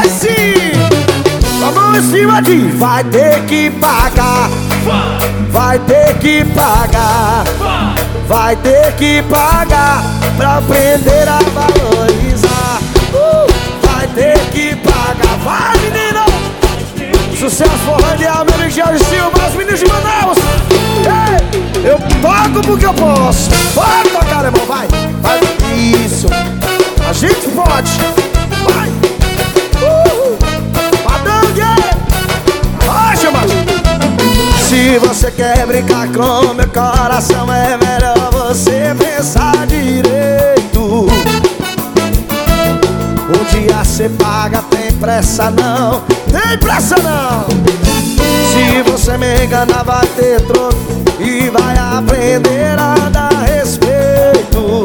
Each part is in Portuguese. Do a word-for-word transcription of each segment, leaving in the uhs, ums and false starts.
assim. A mão em cima de vai ter que pagar, vai ter que pagar, vai ter que pagar pra aprender a valorizar. uh, Vai ter que pagar, vai menino. Sucesso forró ideal, meu amigo Jorge Silva, os meninos de Manaus. Ei, eu toco porque eu posso. Pode tocar, irmão, vai, vai. Isso, a gente pode. Vai. Uhul. Se você quer brincar com meu coração, é melhor você pensar direito. Um dia cê paga, tem pressa não, tem pressa não. Se você me enganar, vai ter troco e vai aprender a dar respeito.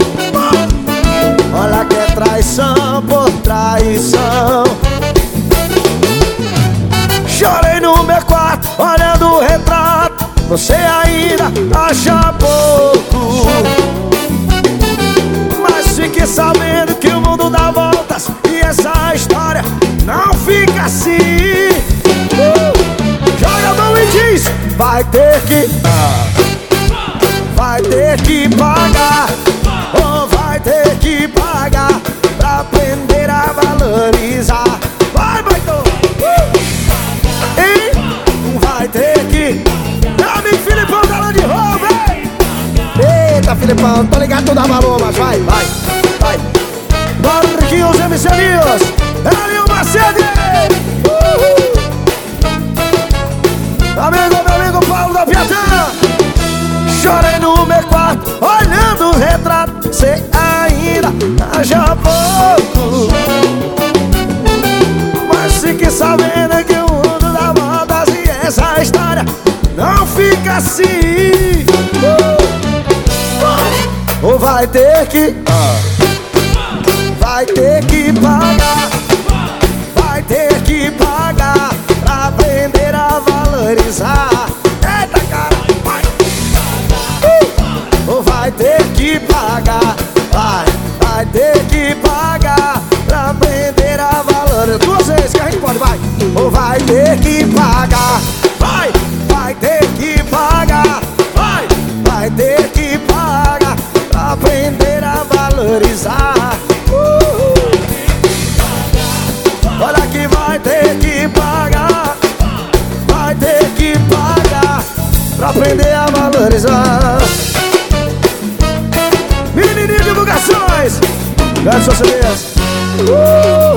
Olha que é traição por traição. Chorei no meu quarto, olhando o retrato, você ainda acha pouco. Mas fique sabendo que o mundo dá voltas e essa história não fica assim. uh! Joga a mão e diz, vai ter que Vai ter que pagar, ou vai ter que pagar pra aprender a valorizar. Vai, vai, vai ter que. Meu amigo Filipão da Land Rover. Eita, Filipão, tô ligado, tu dá valor, mas vai, vai, vai. Bora, Riquinho, os M C News. Ali o Macedo. Uhul. Amigo, meu amigo Paulo da Piatã. Chorei no meu quarto, olhando o retrato, cê ainda acha pouco. Mas fique sabendo que o mundo dá voltas e essa história não fica assim. uh! Ou vai ter que Vai ter que pagar, vai ter que pagar pra aprender a valorizar. Eita, cara, vai. uh! Ou vai ter que pagar, vai, vai ter que pagar pra aprender a valorizar. Duas vezes que a gente pode, vai. Ou vai ter que pagar, vai, vai ter que pagar, vai, vai ter que pagar pra aprender a valorizar. uh! Olha que vai ter que pagar, vai ter que pagar pra aprender a valorizar. Menininho Divulgações, grande sucesso. uh!